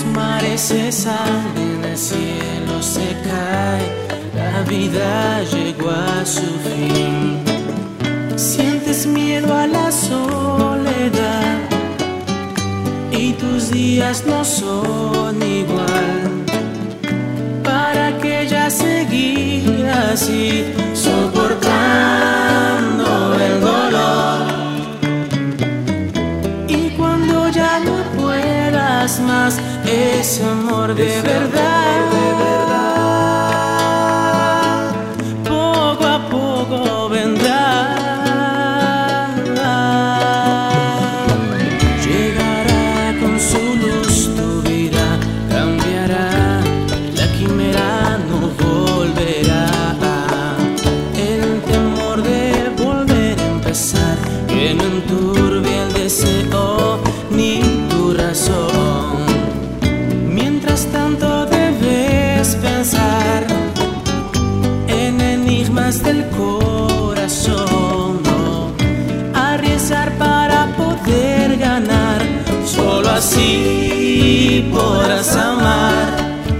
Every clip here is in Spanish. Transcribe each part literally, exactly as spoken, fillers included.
mares se salen, el cielo se cae, la vida llegó a su fin. Sientes miedo a la soledad y tus días no son igual. ¿Para qué ya seguir así, soportando el dolor? Y cuando ya no puedas más, ese amor de verdad, de verdad, poco a poco vendrá. Llegará con su luz, tu vida cambiará, la quimera no volverá. El temor de volver a empezar, que no enturbie el deseo ni tu razón. Mientras tanto debes pensar en enigmas del corazón, no arriesgar para poder ganar, solo así podrás amar.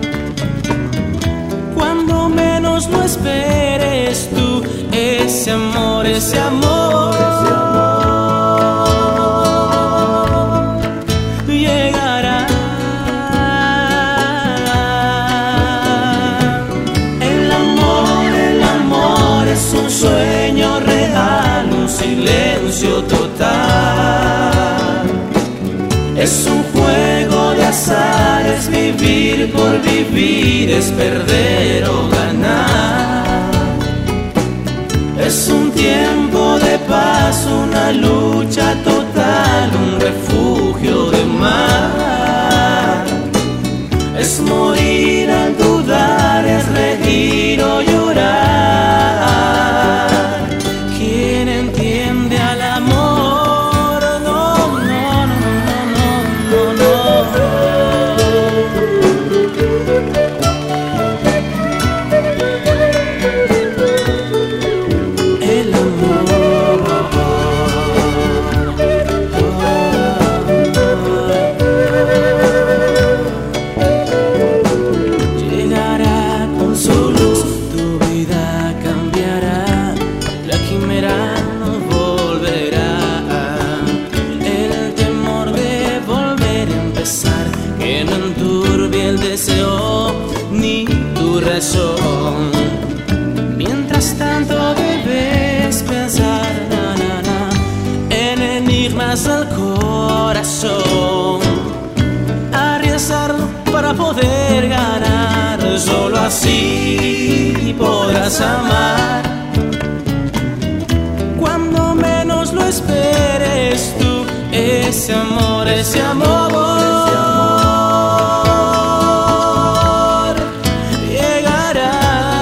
Cuando menos lo esperes tú, ese amor, ese amor, ese amor llegará. El amor, el amor es un sueño real, un silencio total. Es un juego de azar, es vivir por vivir, es perder o ganar. Es un tiempo de paz, una lucha total, un refugio de mar. Es morir al dudar, es reír o llorar. ¿Quién entiende al amor? No, no, no, no, no, no, el amor. Llegará con su luz, tu vida cambiará, la quimera no volverá. El temor de volver a empezar, que no enturbie el deseo ni tu razón. Mientras tanto debes pensar, na, na, na, en enigmas del corazón, arriesgarlo para poder ganar, solo así podrás amar. Cuando menos lo esperes tú, ese amor, ese amor llegará.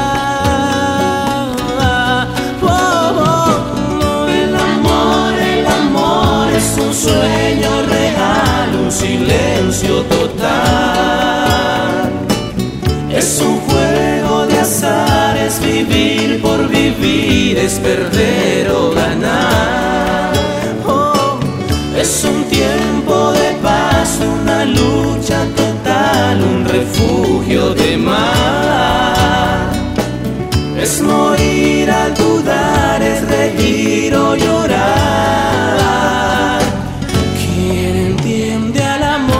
Oh, oh, oh, el amor, el amor es un sueño real, un silencio total. Es un juego de azar, es vivir por vivir, es perder o ganar. Oh, es un tiempo de paz, una lucha total, un refugio de mar. Es morir al dudar, es reír o llorar. ¿Quién entiende al amor?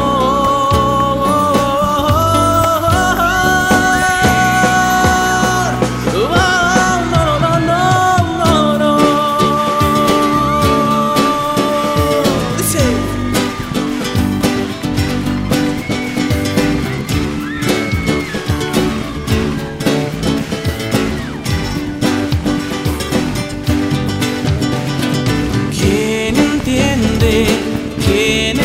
Oh, no, no, no, no, no. Dice. ¿Quién entiende? ¿Quién